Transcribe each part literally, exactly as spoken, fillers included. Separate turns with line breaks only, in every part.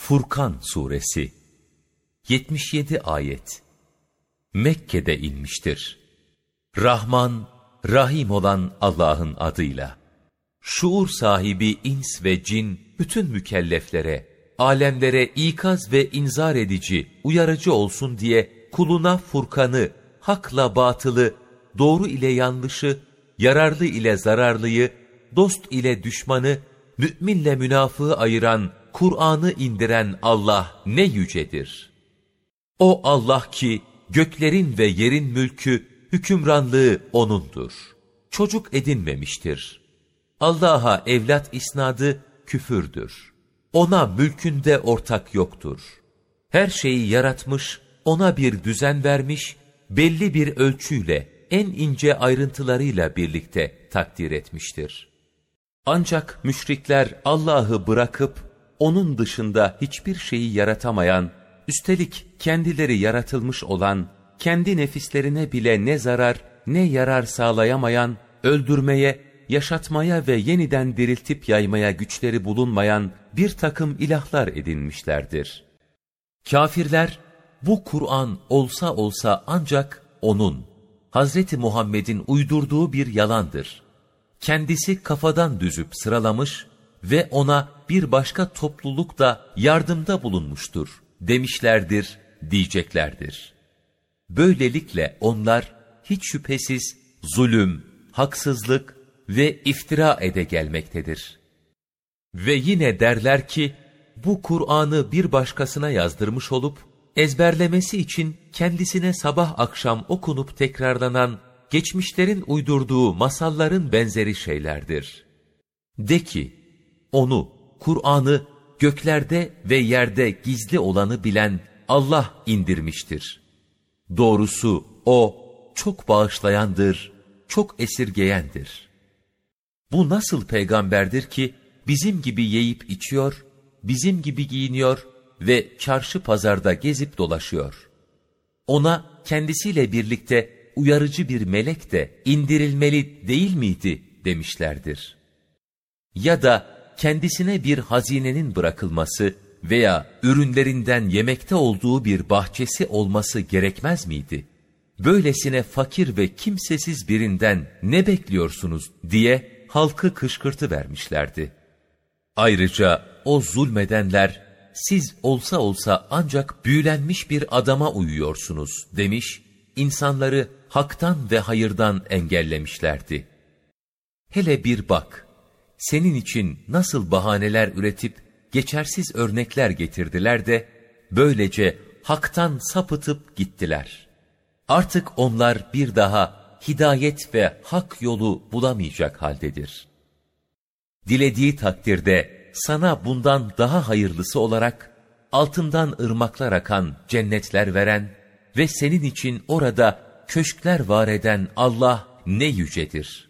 Furkan Suresi yetmiş yedi ayet Mekke'de inmiştir. Rahman, Rahim olan Allah'ın adıyla. Şuur sahibi ins ve cin bütün mükelleflere, alemlere ikaz ve inzar edici, uyarıcı olsun diye kuluna Furkan'ı, hakla batılı, doğru ile yanlışı, yararlı ile zararlıyı, dost ile düşmanı, müminle münafığı ayıran, Kur'an'ı indiren Allah ne yücedir. O Allah ki göklerin ve yerin mülkü, hükümranlığı O'nundur. Çocuk edinmemiştir. Allah'a evlat isnadı küfürdür. Ona mülkünde ortak yoktur. Her şeyi yaratmış, ona bir düzen vermiş, belli bir ölçüyle, en ince ayrıntılarıyla birlikte takdir etmiştir. Ancak müşrikler Allah'ı bırakıp, onun dışında hiçbir şeyi yaratamayan, üstelik kendileri yaratılmış olan, kendi nefislerine bile ne zarar ne yarar sağlayamayan, öldürmeye, yaşatmaya ve yeniden diriltip yaymaya güçleri bulunmayan bir takım ilahlar edinmişlerdir. Kafirler, bu Kur'an olsa olsa ancak O'nun, Hazreti Muhammed'in uydurduğu bir yalandır. Kendisi kafadan düzüp sıralamış ve ona bir başka topluluk da yardımda bulunmuştur demişlerdir, diyeceklerdir. Böylelikle onlar hiç şüphesiz zulüm, haksızlık ve iftira ede gelmektedir. Ve yine derler ki, bu Kur'an'ı bir başkasına yazdırmış olup, ezberlemesi için kendisine sabah akşam okunup tekrarlanan, geçmişlerin uydurduğu masalların benzeri şeylerdir. De ki, onu, Kur'an'ı göklerde ve yerde gizli olanı bilen Allah indirmiştir. Doğrusu O çok bağışlayandır, çok esirgeyendir. Bu nasıl peygamberdir ki bizim gibi yiyip içiyor, bizim gibi giyiniyor ve çarşı pazarda gezip dolaşıyor. Ona kendisiyle birlikte uyarıcı bir melek de indirilmeli değil miydi demişlerdir. Ya da kendisine bir hazinenin bırakılması veya ürünlerinden yemekte olduğu bir bahçesi olması gerekmez miydi? Böylesine fakir ve kimsesiz birinden ne bekliyorsunuz diye halkı kışkırtıvermişlerdi. Ayrıca o zulmedenler, siz olsa olsa ancak büyülenmiş bir adama uyuyorsunuz demiş, insanları haktan ve hayırdan engellemişlerdi. Hele bir bak, senin için nasıl bahaneler üretip geçersiz örnekler getirdiler de, böylece haktan sapıtıp gittiler. Artık onlar bir daha hidayet ve hak yolu bulamayacak haldedir. Dilediği takdirde sana bundan daha hayırlısı olarak, altından ırmaklar akan cennetler veren ve senin için orada köşkler var eden Allah ne yücedir.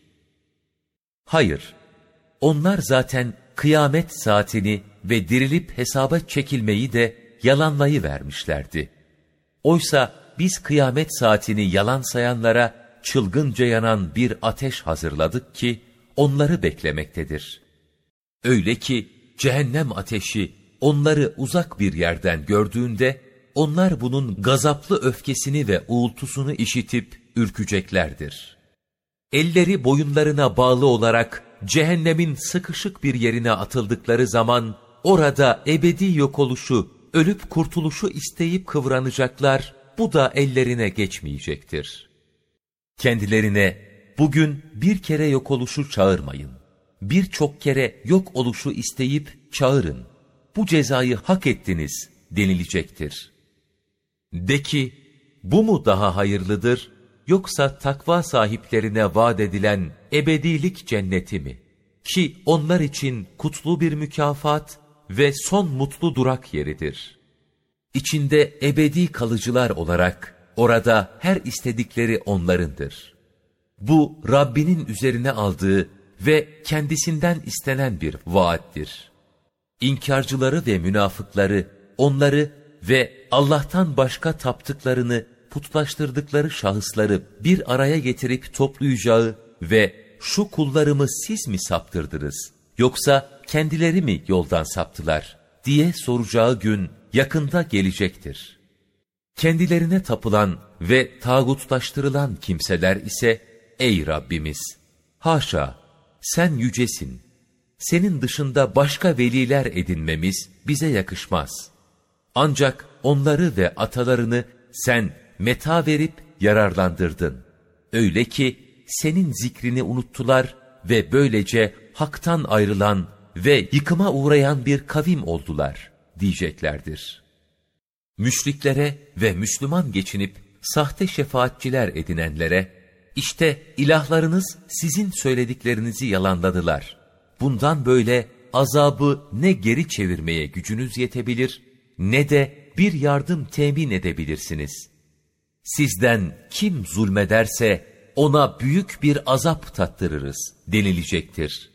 Hayır, onlar zaten kıyamet saatini ve dirilip hesaba çekilmeyi de yalanlayıvermişlerdi. Oysa biz kıyamet saatini yalan sayanlara çılgınca yanan bir ateş hazırladık ki onları beklemektedir. Öyle ki cehennem ateşi onları uzak bir yerden gördüğünde onlar bunun gazaplı öfkesini ve uğultusunu işitip ürkeceklerdir. Elleri boyunlarına bağlı olarak cehennemin sıkışık bir yerine atıldıkları zaman orada ebedi yok oluşu, ölüp kurtuluşu isteyip kıvranacaklar, bu da ellerine geçmeyecektir. Kendilerine bugün bir kere yok oluşu çağırmayın, birçok kere yok oluşu isteyip çağırın, bu cezayı hak ettiniz denilecektir. De ki, bu mu daha hayırlıdır, yoksa takva sahiplerine vaat edilen ebedilik cenneti mi? Ki onlar için kutlu bir mükafat ve son mutlu durak yeridir. İçinde ebedi kalıcılar olarak orada her istedikleri onlarındır. Bu Rabbinin üzerine aldığı ve kendisinden istenen bir vaattir. İnkarcıları ve münafıkları, onları ve Allah'tan başka taptıklarını, putlaştırdıkları şahısları bir araya getirip toplayacağı ve şu kullarımı siz mi saptırdınız, yoksa kendileri mi yoldan saptılar diye soracağı gün yakında gelecektir. Kendilerine tapılan ve tağutlaştırılan kimseler ise, ey Rabbimiz! Haşa! Sen yücesin. Senin dışında başka veliler edinmemiz bize yakışmaz. Ancak onları ve atalarını sen meta verip yararlandırdın. Öyle ki senin zikrini unuttular ve böylece haktan ayrılan ve yıkıma uğrayan bir kavim oldular diyeceklerdir. Müşriklere ve Müslüman geçinip sahte şefaatçiler edinenlere, işte ilahlarınız sizin söylediklerinizi yalanladılar. Bundan böyle azabı ne geri çevirmeye gücünüz yetebilir, ne de bir yardım temin edebilirsiniz. Sizden kim zulmederse ona büyük bir azap tattırırız denilecektir.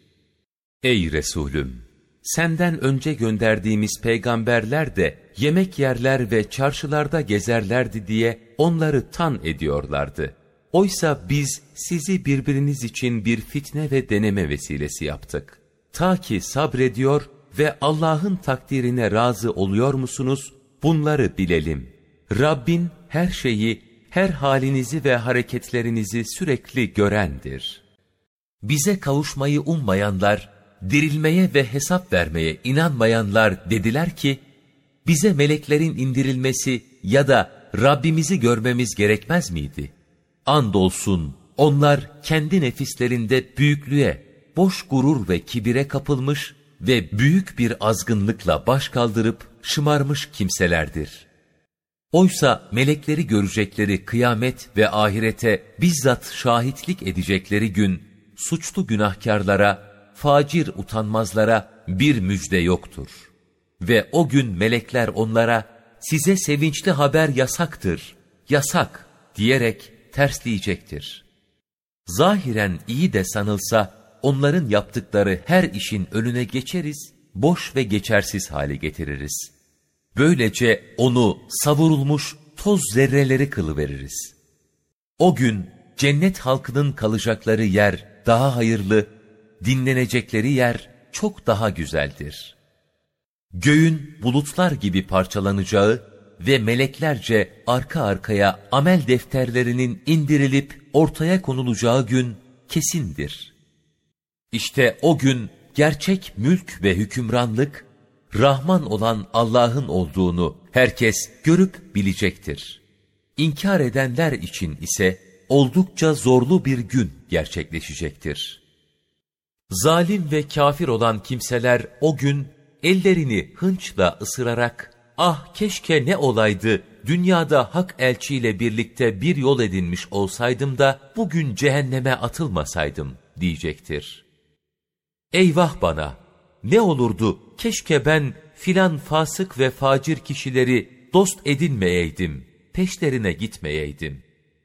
Ey Resulüm! Senden önce gönderdiğimiz peygamberler de yemek yerler ve çarşılarda gezerlerdi diye onları tan ediyorlardı. Oysa biz sizi birbiriniz için bir fitne ve deneme vesilesi yaptık. Ta ki sabrediyor ve Allah'ın takdirine razı oluyor musunuz? Bunları bilelim. Rabbin her şeyi, her halinizi ve hareketlerinizi sürekli görendir. Bize kavuşmayı ummayanlar, dirilmeye ve hesap vermeye inanmayanlar dediler ki, bize meleklerin indirilmesi ya da Rabbimizi görmemiz gerekmez miydi? Andolsun onlar kendi nefislerinde büyüklüğe, boş gurur ve kibire kapılmış ve büyük bir azgınlıkla baş kaldırıp şımarmış kimselerdir. Oysa melekleri görecekleri kıyamet ve ahirete bizzat şahitlik edecekleri gün, suçlu günahkarlara, facir utanmazlara bir müjde yoktur. Ve o gün melekler onlara, size sevinçli haber yasaktır, yasak diyerek tersleyecektir. Zahiren iyi de sanılsa, onların yaptıkları her işin önüne geçeriz, boş ve geçersiz hale getiririz. Böylece onu savurulmuş toz zerreleri kılıveririz. O gün cennet halkının kalacakları yer daha hayırlı, dinlenecekleri yer çok daha güzeldir. Göğün bulutlar gibi parçalanacağı ve meleklerce arka arkaya amel defterlerinin indirilip ortaya konulacağı gün kesindir. İşte o gün gerçek mülk ve hükümranlık, Rahman olan Allah'ın olduğunu herkes görüp bilecektir. İnkar edenler için ise oldukça zorlu bir gün gerçekleşecektir. Zalim ve kafir olan kimseler o gün ellerini hınçla ısırarak, ah keşke ne olaydı, dünyada hak elçiyle birlikte bir yol edinmiş olsaydım da bugün cehenneme atılmasaydım diyecektir. Eyvah bana! Ne olurdu, keşke ben filan fasık ve facir kişileri dost edinmeyeydim, peşlerine gitmeyeydim.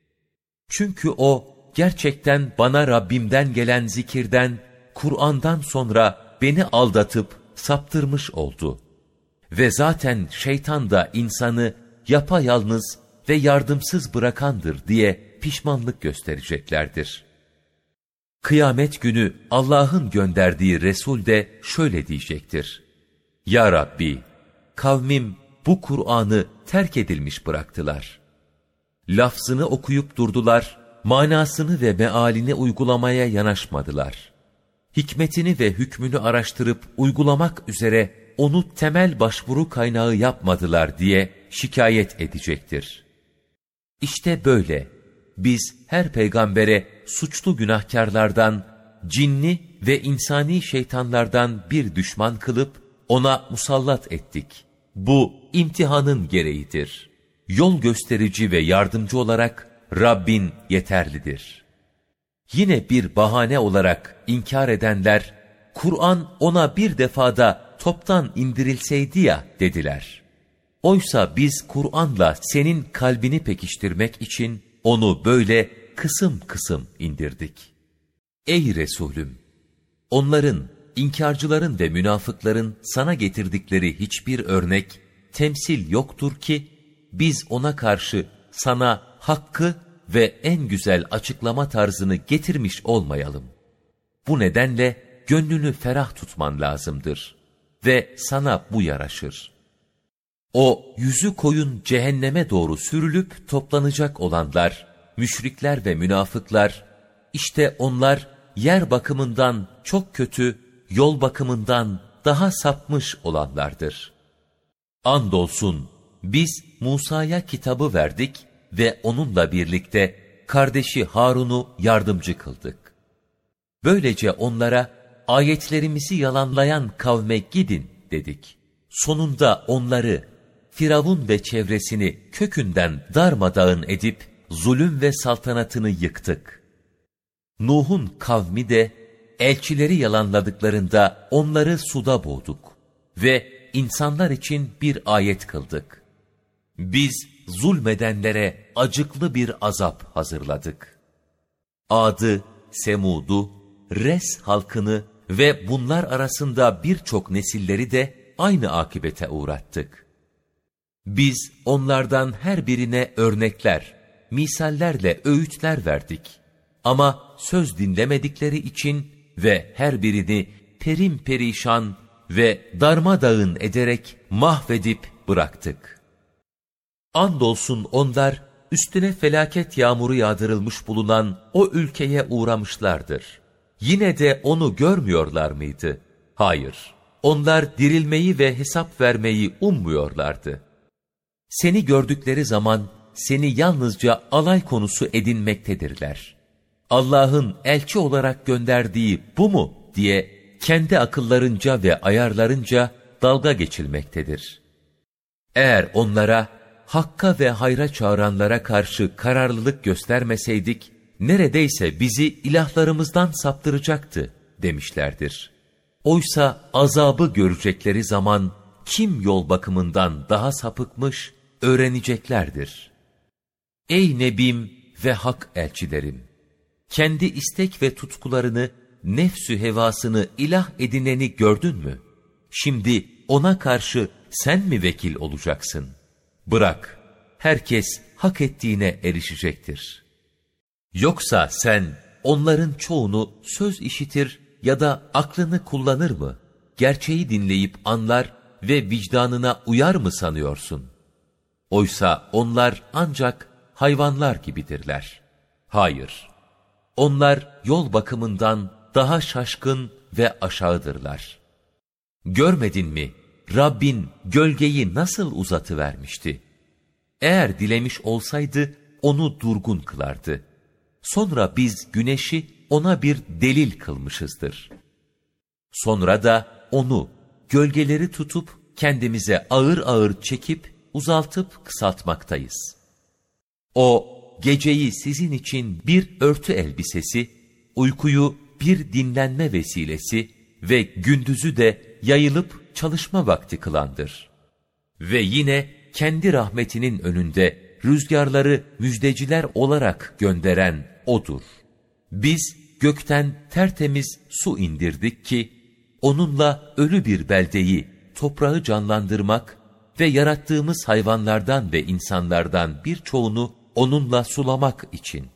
Çünkü o, gerçekten bana Rabbimden gelen zikirden, Kur'an'dan sonra beni aldatıp saptırmış oldu. Ve zaten şeytan da insanı yapayalnız ve yardımsız bırakandır diye pişmanlık göstereceklerdir. Kıyamet günü Allah'ın gönderdiği Resul de şöyle diyecektir. Ya Rabbi, kavmim bu Kur'an'ı terk edilmiş bıraktılar. Lafzını okuyup durdular, manasını ve mealini uygulamaya yanaşmadılar. Hikmetini ve hükmünü araştırıp uygulamak üzere onu temel başvuru kaynağı yapmadılar diye şikayet edecektir. İşte böyle biz her peygambere suçlu günahkarlardan, cinni ve insani şeytanlardan bir düşman kılıp ona musallat ettik. Bu imtihanın gereğidir. Yol gösterici ve yardımcı olarak Rabbin yeterlidir. Yine bir bahane olarak inkar edenler, Kur'an ona bir defada toptan indirilseydi ya dediler. Oysa biz Kur'an'la senin kalbini pekiştirmek için onu böyle kısım kısım indirdik. Ey Resulüm! Onların, inkarcıların ve münafıkların sana getirdikleri hiçbir örnek, temsil yoktur ki, biz ona karşı sana hakkı ve en güzel açıklama tarzını getirmiş olmayalım. Bu nedenle gönlünü ferah tutman lazımdır. ve sana bu yaraşır. O yüzü koyun cehenneme doğru sürülüp toplanacak olanlar, müşrikler ve münafıklar, işte onlar yer bakımından çok kötü, yol bakımından daha sapmış olanlardır. Andolsun biz Musa'ya kitabı verdik ve onunla birlikte kardeşi Harun'u yardımcı kıldık. Böylece onlara ayetlerimizi yalanlayan kavme gidin dedik. Sonunda onları, Firavun ve çevresini kökünden darmadağın edip zulüm ve saltanatını yıktık. Nuh'un kavmi de elçileri yalanladıklarında onları suda boğduk ve insanlar için bir ayet kıldık. Biz zulmedenlere acıklı bir azap hazırladık. Ad'ı, Semud'u, Res halkını ve bunlar arasında birçok nesilleri de aynı akibete uğrattık. Biz onlardan her birine örnekler, misallerle öğütler verdik. Ama söz dinlemedikleri için ve her birini perim perişan ve darmadağın ederek mahvedip bıraktık. Andolsun onlar üstüne felaket yağmuru yağdırılmış bulunan o ülkeye uğramışlardır. Yine de onu görmüyorlar mıydı? Hayır, onlar dirilmeyi ve hesap vermeyi ummuyorlardı. Seni gördükleri zaman seni yalnızca alay konusu edinmektedirler. Allah'ın elçi olarak gönderdiği bu mu diye kendi akıllarınca ve ayarlarınca dalga geçilmektedir. Eğer onlara, hakka ve hayra çağıranlara karşı kararlılık göstermeseydik, neredeyse bizi ilahlarımızdan saptıracaktı demişlerdir. Oysa azabı görecekleri zaman kim yol bakımından daha sapıkmış öğreneceklerdir. Ey Nebim ve hak elçilerim! Kendi istek ve tutkularını, nefsü hevasını ilah edineni gördün mü? Şimdi ona karşı sen mi vekil olacaksın? Bırak, herkes hak ettiğine erişecektir. Yoksa sen onların çoğunu söz işitir ya da aklını kullanır mı? Gerçeği dinleyip anlar ve vicdanına uyar mı sanıyorsun? Oysa onlar ancak hayvanlar gibidirler. Hayır, onlar yol bakımından daha şaşkın ve aşağıdırlar. Görmedin mi, Rabbin gölgeyi nasıl uzatıvermişti? Eğer dilemiş olsaydı onu durgun kılardı. Sonra biz güneşi ona bir delil kılmışızdır. Sonra da onu, gölgeleri tutup kendimize ağır ağır çekip uzaltıp kısaltmaktayız. O, geceyi sizin için bir örtü elbisesi, uykuyu bir dinlenme vesilesi ve gündüzü de yayılıp çalışma vakti kılandır. Ve yine kendi rahmetinin önünde rüzgarları müjdeciler olarak gönderen O'dur. Biz gökten tertemiz su indirdik ki, onunla ölü bir beldeyi, toprağı canlandırmak ve yarattığımız hayvanlardan ve insanlardan birçoğunu onunla sulamak için.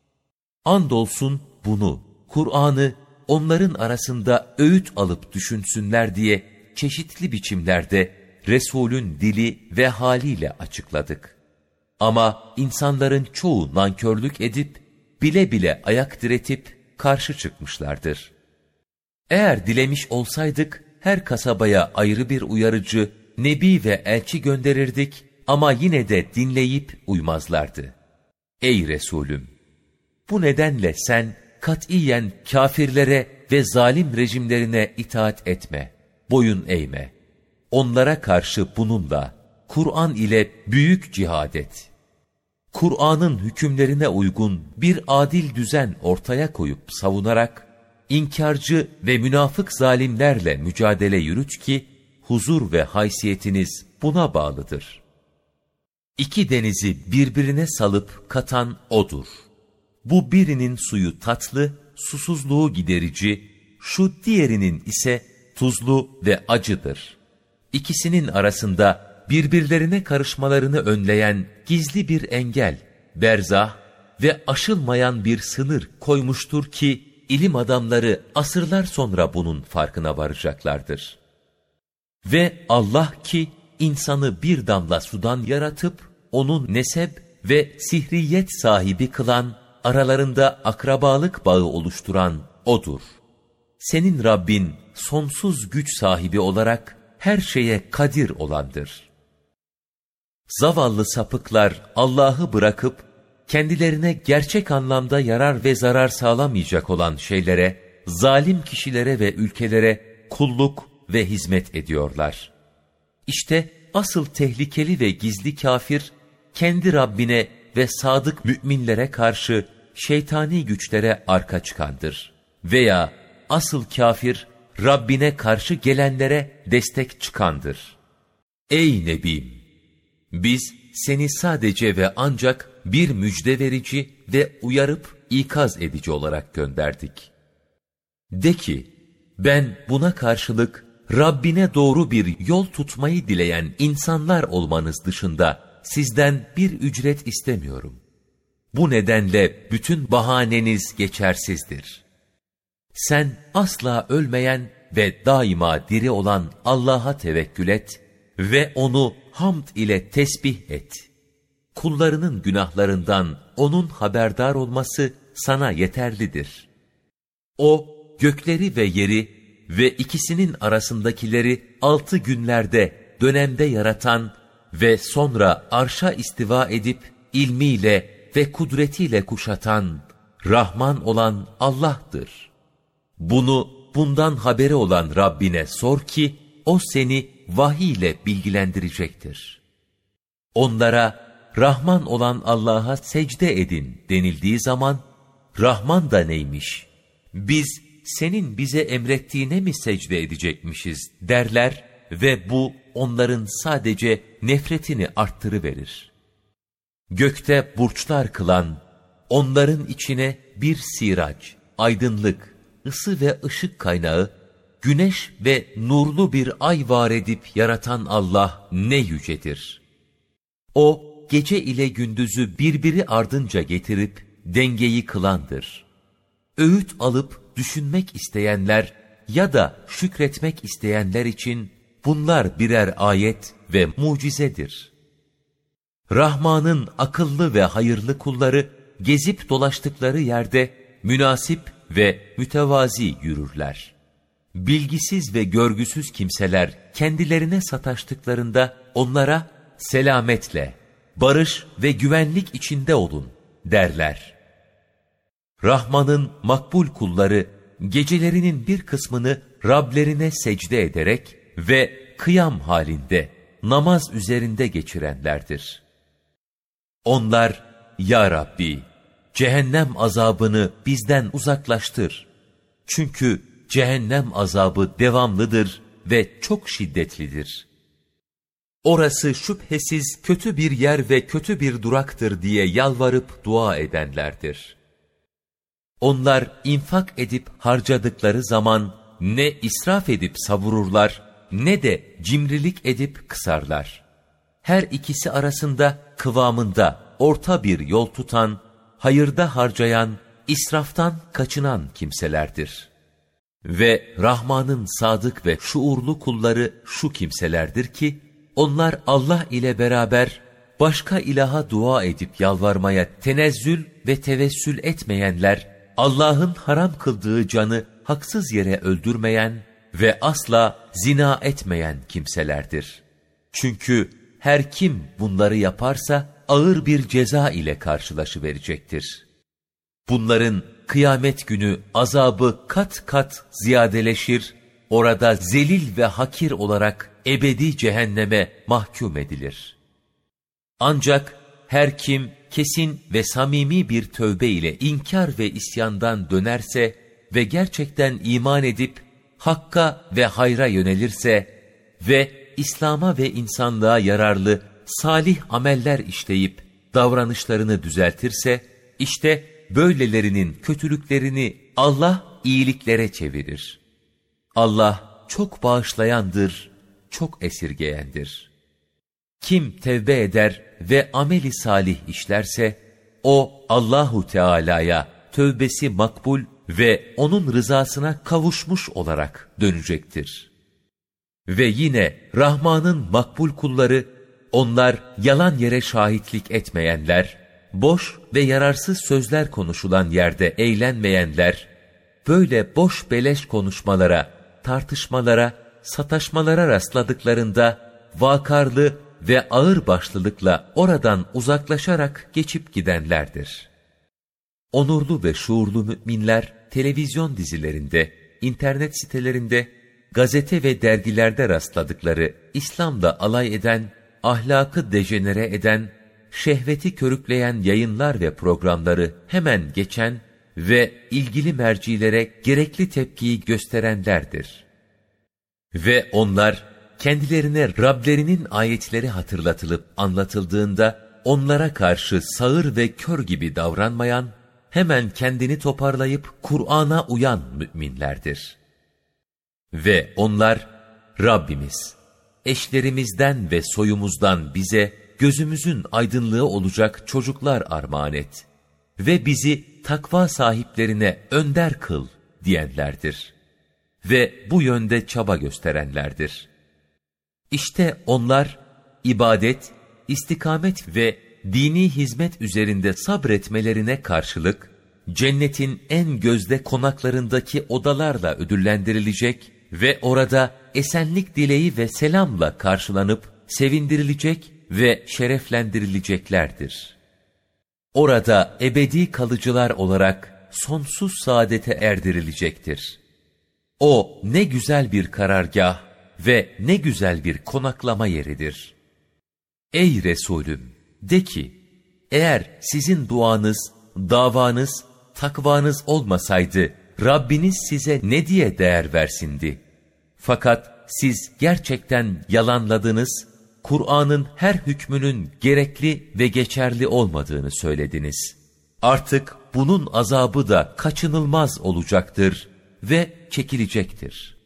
Andolsun bunu, Kur'an'ı onların arasında öğüt alıp düşünsünler diye çeşitli biçimlerde Resul'ün dili ve haliyle açıkladık. Ama insanların çoğu nankörlük edip, bile bile ayak diretip karşı çıkmışlardır. Eğer dilemiş olsaydık, her kasabaya ayrı bir uyarıcı, nebi ve elçi gönderirdik ama yine de dinleyip uymazlardı. Ey Resulüm! Bu nedenle sen katiyen kafirlere ve zalim rejimlerine itaat etme, boyun eğme. Onlara karşı bununla, Kur'an ile büyük cihad et. Kur'an'ın hükümlerine uygun bir adil düzen ortaya koyup savunarak, inkarcı ve münafık zalimlerle mücadele yürüt ki, huzur ve haysiyetiniz buna bağlıdır. İki denizi birbirine salıp katan O'dur. Bu birinin suyu tatlı, susuzluğu giderici, şu diğerinin ise tuzlu ve acıdır. İkisinin arasında birbirlerine karışmalarını önleyen gizli bir engel, berzah ve aşılmayan bir sınır koymuştur ki, ilim adamları asırlar sonra bunun farkına varacaklardır. Ve Allah ki insanı bir damla sudan yaratıp onun nesep ve sihriyet sahibi kılan, aralarında akrabalık bağı oluşturan O'dur. Senin Rabbin sonsuz güç sahibi olarak her şeye kadir olandır. Zavallı sapıklar Allah'ı bırakıp kendilerine gerçek anlamda yarar ve zarar sağlamayacak olan şeylere, zalim kişilere ve ülkelere kulluk ve hizmet ediyorlar. İşte asıl tehlikeli ve gizli kafir, kendi Rabbine ve sadık müminlere karşı şeytani güçlere arka çıkandır. Veya asıl kafir, Rabbine karşı gelenlere destek çıkandır. Ey Nebim! Biz seni sadece ve ancak bir müjde verici ve uyarıp ikaz edici olarak gönderdik. De ki, ben buna karşılık Rabbine doğru bir yol tutmayı dileyen insanlar olmanız dışında sizden bir ücret istemiyorum. Bu nedenle bütün bahaneniz geçersizdir. Sen asla ölmeyen ve daima diri olan Allah'a tevekkül et ve O'nu hamd ile tesbih et. Kullarının günahlarından O'nun haberdar olması sana yeterlidir. O, gökleri ve yeri ve ikisinin arasındakileri altı günlerde dönemde yaratan ve sonra arşa istiva edip ilmiyle ve kudretiyle kuşatan, Rahman olan Allah'tır. Bunu bundan haberi olan Rabbine sor ki, O seni vahiy ile bilgilendirecektir. Onlara, Rahman olan Allah'a secde edin denildiği zaman, Rahman da neymiş? Biz senin bize emrettiğine mi secde edecekmişiz derler ve bu onların sadece nefretini arttırıverir. Gökte burçlar kılan, onların içine bir sirac, aydınlık, ısı ve ışık kaynağı, güneş ve nurlu bir ay var edip yaratan Allah ne yücedir. O, gece ile gündüzü birbiri ardınca getirip dengeyi kılandır. Öğüt alıp düşünmek isteyenler ya da şükretmek isteyenler için bunlar birer ayet ve mucizedir. Rahman'ın akıllı ve hayırlı kulları gezip dolaştıkları yerde münasip ve mütevazi yürürler. Bilgisiz ve görgüsüz kimseler kendilerine sataştıklarında onlara selametle, barış ve güvenlik içinde olun derler. Rahman'ın makbul kulları gecelerinin bir kısmını Rablerine secde ederek ve kıyam halinde namaz üzerinde geçirenlerdir. Onlar, Ya Rabbi, cehennem azabını bizden uzaklaştır. Çünkü cehennem azabı devamlıdır ve çok şiddetlidir. Orası şüphesiz kötü bir yer ve kötü bir duraktır diye yalvarıp dua edenlerdir. Onlar infak edip harcadıkları zaman ne israf edip savururlar ne de cimrilik edip kısarlar. Her ikisi arasında kıvamında orta bir yol tutan, hayırda harcayan, israftan kaçınan kimselerdir. Ve Rahman'ın sadık ve şuurlu kulları şu kimselerdir ki, onlar Allah ile beraber başka ilaha dua edip yalvarmaya tenezzül ve tevessül etmeyenler, Allah'ın haram kıldığı canı haksız yere öldürmeyen ve asla zina etmeyen kimselerdir. Çünkü her kim bunları yaparsa ağır bir ceza ile karşılaşıverecektir. Bunların kıyamet günü azabı kat kat ziyadeleşir, orada zelil ve hakir olarak ebedi cehenneme mahkum edilir. Ancak her kim kesin ve samimi bir tövbe ile inkar ve isyandan dönerse ve gerçekten iman edip hakka ve hayra yönelirse ve İslam'a ve insanlığa yararlı salih ameller işleyip davranışlarını düzeltirse, işte böylelerinin kötülüklerini Allah iyiliklere çevirir. Allah çok bağışlayandır, çok esirgeyendir. Kim tevbe eder ve ameli salih işlerse, o Allahu Teala'ya tövbesi makbul ve onun rızasına kavuşmuş olarak dönecektir. Ve yine Rahman'ın makbul kulları, onlar yalan yere şahitlik etmeyenler, boş ve yararsız sözler konuşulan yerde eğlenmeyenler, böyle boş beleş konuşmalara, tartışmalara, sataşmalara rastladıklarında vakarlı ve ağırbaşlılıkla oradan uzaklaşarak geçip gidenlerdir. Onurlu ve şuurlu müminler televizyon dizilerinde, internet sitelerinde, gazete ve dergilerde rastladıkları İslam'la alay eden, ahlakı dejenere eden, şehveti körükleyen yayınlar ve programları hemen geçen ve ilgili mercilere gerekli tepkiyi gösterenlerdir. Ve onlar kendilerine Rablerinin ayetleri hatırlatılıp anlatıldığında onlara karşı sağır ve kör gibi davranmayan, hemen kendini toparlayıp Kur'an'a uyan müminlerdir. Ve onlar, Rabbimiz, eşlerimizden ve soyumuzdan bize gözümüzün aydınlığı olacak çocuklar armağan et ve bizi takva sahiplerine önder kıl diyenlerdir. Ve bu yönde çaba gösterenlerdir. İşte onlar, ibadet, istikamet ve dini hizmet üzerinde sabretmelerine karşılık, cennetin en gözde konaklarındaki odalarla ödüllendirilecek ve orada esenlik dileği ve selamla karşılanıp sevindirilecek ve şereflendirileceklerdir. Orada ebedi kalıcılar olarak sonsuz saadete erdirilecektir. O ne güzel bir karargah ve ne güzel bir konaklama yeridir. Ey Resulüm! De ki, eğer sizin duanız, davanız, takvanız olmasaydı, Rabbiniz size ne diye değer versindi? Fakat siz gerçekten yalanladınız, Kur'an'ın her hükmünün gerekli ve geçerli olmadığını söylediniz. Artık bunun azabı da kaçınılmaz olacaktır ve çekilecektir.